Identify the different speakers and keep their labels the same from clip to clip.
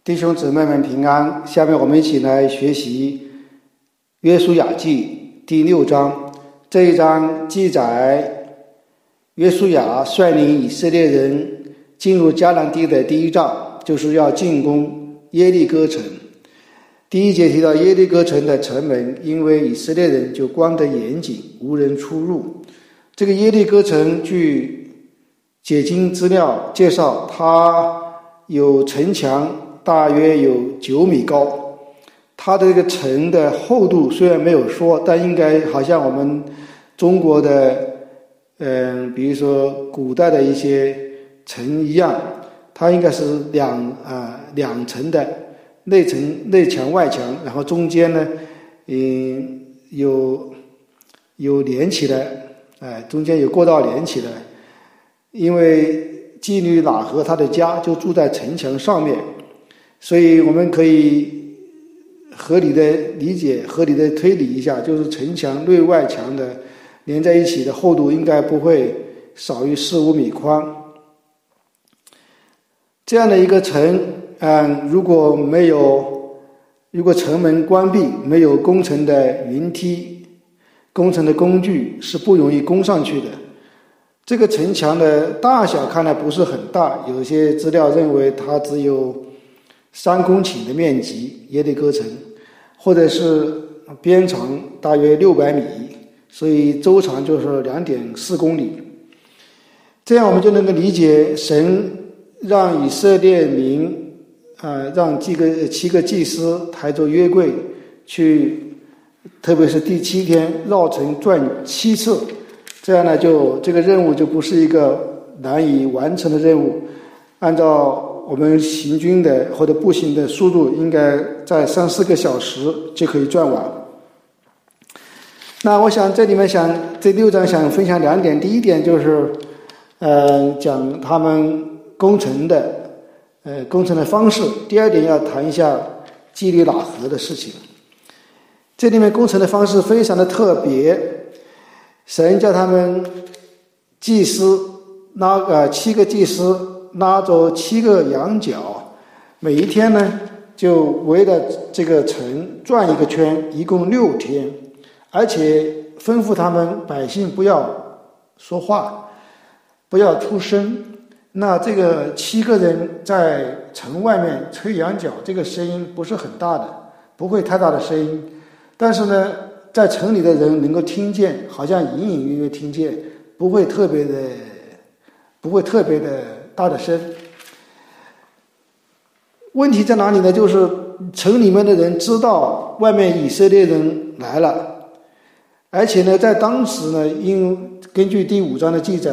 Speaker 1: 弟兄姊妹们平安，下面我们一起来学习约书亚记第6章。这一章记载约书亚率领以色列人进入迦南地的第一仗，就是要进攻耶利哥城。第1节提到耶利哥城的城门因为以色列人就关得严谨，无人出入。这个耶利哥城据解经资料介绍，它有城墙大约有9米高，它的这个城的厚度虽然没有说，但应该好像我们中国的比如说古代的一些城一样，它应该是两层的，内墙外墙，然后中间呢有连起来，中间有过道连起来，因为妓女喇合她的家就住在城墙上面，所以我们可以合理的理解，合理的推理一下，就是城墙内外墙的连在一起的厚度应该不会少于4-5米宽。这样的一个城，如果城门关闭，没有工程的云梯、工程的工具，是不容易攻上去的。这个城墙的大小看来不是很大，有些资料认为它只有3公顷的面积，耶利哥城，或者是边长大约600米，所以周长就是 2.4 公里。这样我们就能够理解，神让以色列民让7个祭司抬着约柜去，特别是第7天绕城转7次，这样呢，这个任务就不是一个难以完成的任务。按照我们行军的或者步行的速度，应该在3-4个小时就可以转完。那我想这里面这6章想分享2点。第一点就是讲他们工程的方式。第2点要谈一下妓女喇合的事情。这里面工程的方式非常的特别，神叫他们祭司7个祭司拉着7个羊角，每一天呢就围着这个城转一个圈，一共6天，而且吩咐他们百姓不要说话，不要出声。那这个7个人在城外面吹羊角，这个声音不是很大的，不会太大的声音，但是呢在城里的人能够听见，好像隐隐约约听见，不会特别的大的声。问题在哪里呢？就是城里面的人知道外面以色列人来了，而且呢在当时呢，根据第5章的记载，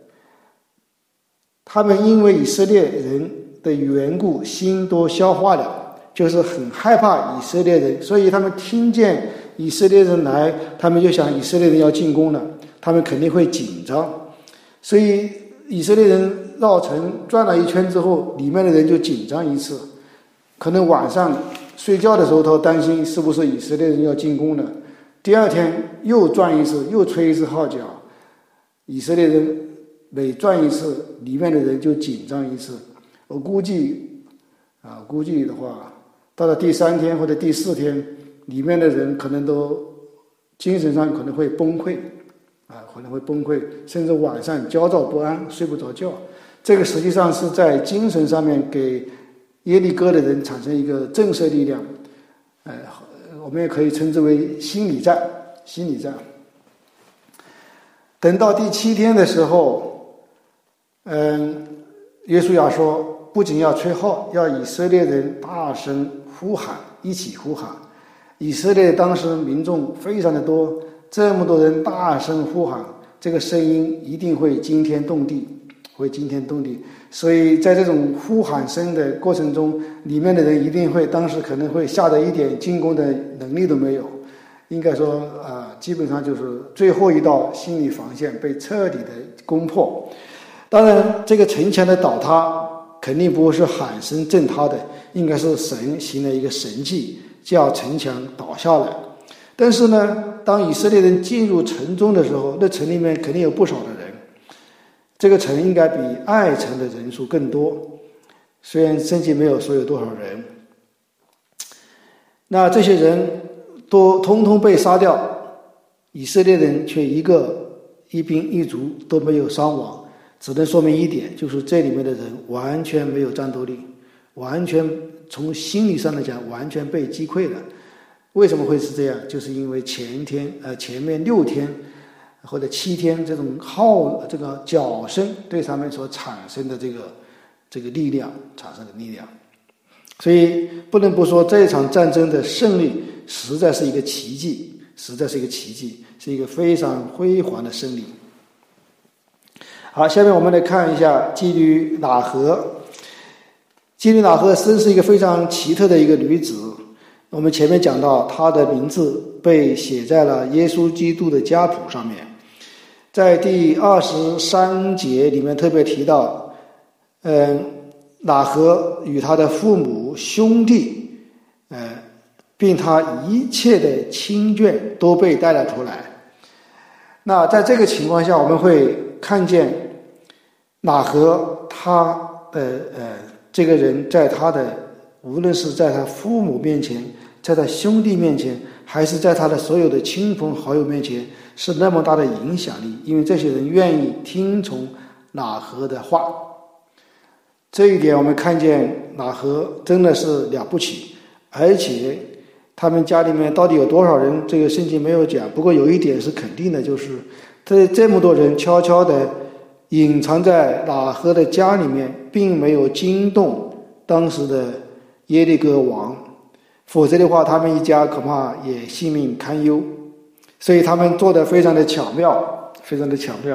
Speaker 1: 他们因为以色列人的缘故心都消化了，就是很害怕以色列人，所以他们听见以色列人来，他们就想以色列人要进攻了，他们肯定会紧张。所以以色列人绕城转了一圈之后，里面的人就紧张一次，可能晚上睡觉的时候都担心是不是以色列人要进攻了。第2天又转一次，又吹一次号角，以色列人每转一次，里面的人就紧张一次。我估计的话，到了第3天或者第4天，里面的人可能都精神上可能会崩溃，甚至晚上焦躁不安，睡不着觉。这个实际上是在精神上面给耶利哥的人产生一个震慑力量，我们也可以称之为心理战。等到第7天的时候，约书亚说，不仅要吹号，要以色列人大声呼喊，一起呼喊。以色列当时民众非常的多，这么多人大声呼喊，这个声音一定会惊天动地。所以在这种呼喊声的过程中，里面的人一定会当时可能会吓得一点进攻的能力都没有，应该说基本上就是最后一道心理防线被彻底的攻破。当然这个城墙的倒塌肯定不是喊声震塌的，应该是神行了一个神迹，叫城墙倒下来。但是呢，当以色列人进入城中的时候，那城里面肯定有不少的人，这个城应该比爱城的人数更多。 虽然圣经没有说有多少人，那这些人都通通被杀掉，以色列人却一兵一卒都没有伤亡，只能说明一点，就是这里面的人完全没有战斗力，完全从心理上来讲完全被击溃了。为什么会是这样？就是因为前面6天或者7天这种这个脚声对他们所产生的这个力量产生的力量。所以不能不说这场战争的胜利实在是一个奇迹，是一个非常辉煌的胜利。好，下面我们来看一下妓女喇合。妓女喇合真是一个非常奇特的一个女子。我们前面讲到，她的名字被写在了耶稣基督的家谱上面，在第23节里面特别提到，喇合与他的父母兄弟，并他一切的亲眷都被带了出来。那在这个情况下，我们会看见喇合他的这个人在他的无论是在他父母面前，在他兄弟面前，还是在他的所有的亲朋好友面前，是那么大的影响力，因为这些人愿意听从喇合的话。这一点我们看见喇合真的是了不起，而且他们家里面到底有多少人，这个圣经没有讲，不过有一点是肯定的，就是这么多人悄悄地隐藏在喇合的家里面，并没有惊动当时的耶利哥王，否则的话他们一家恐怕也性命堪忧。所以他们做得非常的巧妙，非常的巧妙。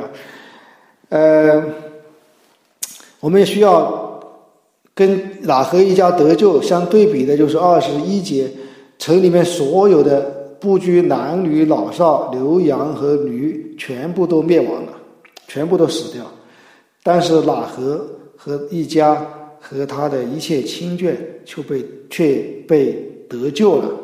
Speaker 1: 我们也需要跟喇合一家得救相对比的，就是21节，城里面所有的不拘男女老少牛羊和驴全部都灭亡了，全部都死掉，但是喇合和一家和他的一切亲眷却被得救了。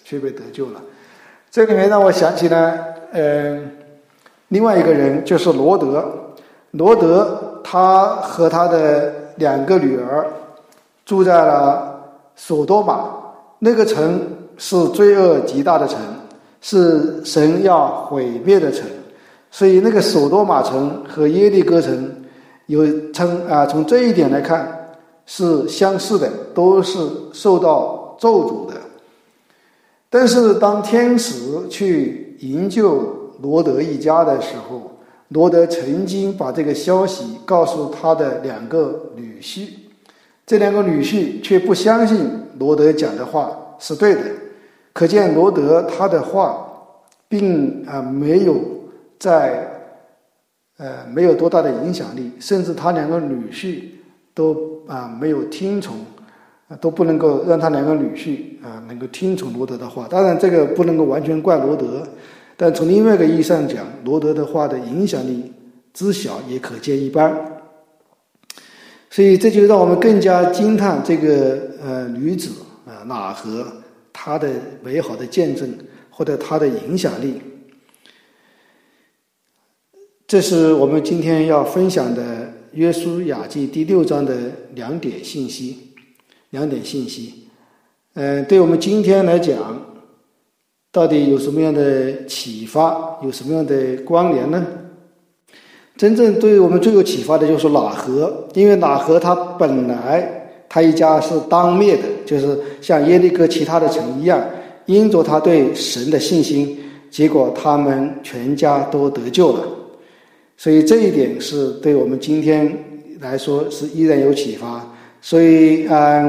Speaker 1: 这里面让我想起了另外一个人，就是罗德他和他的2个女儿住在了索多玛，那个城是罪恶极大的城，是神要毁灭的城，所以那个索多玛城和耶利哥城从这一点来看是相似的，都是受到咒诅的。但是当天使去营救罗德一家的时候，罗德曾经把这个消息告诉他的2个女婿，这2个女婿却不相信罗德讲的话是对的，可见罗德他的话并没有多大的影响力，甚至他2个女婿都没有听从，都不能够让他2个女婿能够听从罗德的话。当然这个不能够完全怪罗德，但从另外一个意义上讲，罗德的话的影响力之小也可见一斑。所以这就让我们更加惊叹这个女子喇合她的美好的见证或者她的影响力。这是我们今天要分享的约书亚记第6章的2点信息。对我们今天来讲，到底有什么样的启发，有什么样的关联呢？真正对我们最有启发的就是喇合，因为喇合他本来他一家是当灭的，就是像耶利哥其他的城一样，因着他对神的信心，结果他们全家都得救了。所以这一点是对我们今天来说是依然有启发。所以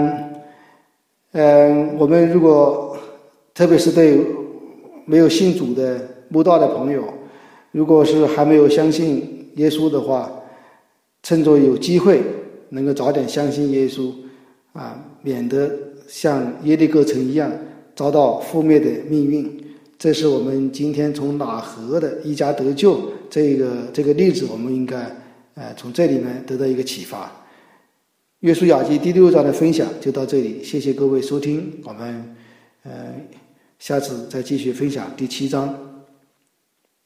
Speaker 1: 我们如果特别是对没有信主的慕道的朋友，如果是还没有相信耶稣的话，趁着有机会能够早点相信耶稣免得像耶利哥城一样遭到覆灭的命运。这是我们今天从喇合的一家得救这个例子，我们应该从这里面得到一个启发。约书亚记第6章的分享就到这里，谢谢各位收听，我们下次再继续分享第7章。